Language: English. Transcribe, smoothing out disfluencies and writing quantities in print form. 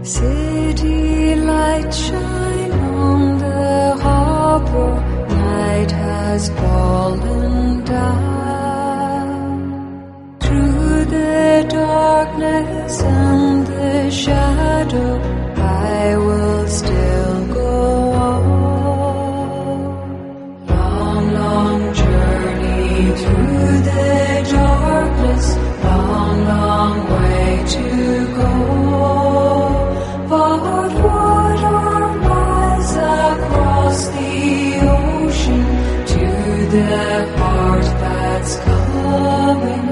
City lights shine on the harbor, night has fallen down. Through the darkness and the shadow, I will still go on. Long, long journey through the darkness, long, long way to go. But water lies across the ocean to the heart that's coming